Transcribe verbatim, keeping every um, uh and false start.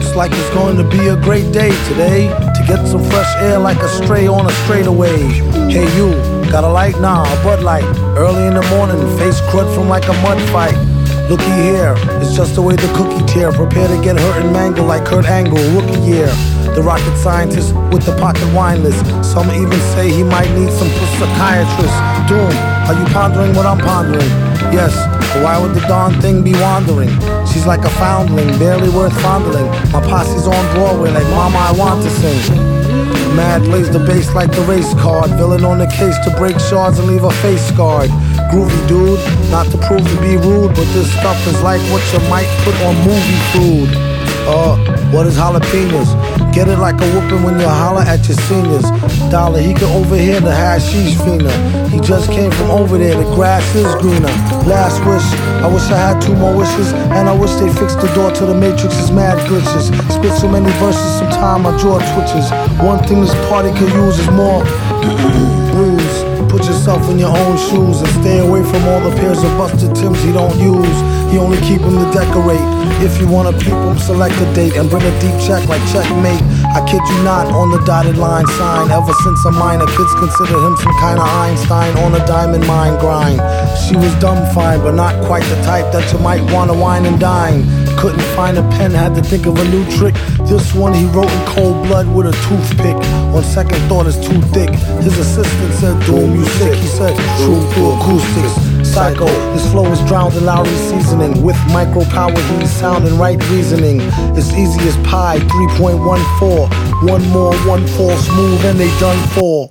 Looks like it's going to be a great day today, to get some fresh air like a stray on a straightaway. Hey you, got a light? Nah, a Bud Light. Early in the morning, face crud from like a mud fight. Looky here, it's just the way the cookie tear. Prepare to get hurt and mangled like Kurt Angle, rookie year. The rocket scientist with the pocket wine list. Some even say he might need some psychiatrist. Doom, are you pondering what I'm pondering? Yes, but why would the darn thing be wandering? She's like a foundling, barely worth fondling. My posse's on Broadway like Mama I Want to Sing. Mad plays the bass like the race card. Villain on the case to break shards and leave a face scarred. Groovy dude, not to prove to be rude, but this stuff is like what you might put on movie food. Uh, what is jalapenos? Get it like a whooping when you holler at your seniors. Dollar, he can overhear the hashish fiender. He just came from over there, the grass is greener. Last wish, I wish I had two more wishes, and I wish they fixed the door to the Matrix's mad glitches. Spit so many verses, sometime my jaw twitches. One thing this party could use is more booze. Put yourself in your own shoes and stay away from all the pairs of busted Timbs he don't use. He only keep them to decorate. If you wanna peep him, select a date and bring a deep check like checkmate. I kid you not, on the dotted line sign. Ever since a minor, kids consider him some kind of Einstein on a diamond mine grind. She was dumb fine, but not quite the type that you might wanna wine and dine. Couldn't find a pen, had to think of a new trick. This one he wrote in cold blood with a toothpick. On second thought, it's too thick. His assistant said, Doom, you sick? He said, true through acoustics. Psycho, his flow is drowned in Lowry seasoning. With micro power, he's sound and right reasoning. It's easy as pie, three point one four. One more, one false move, and they done for.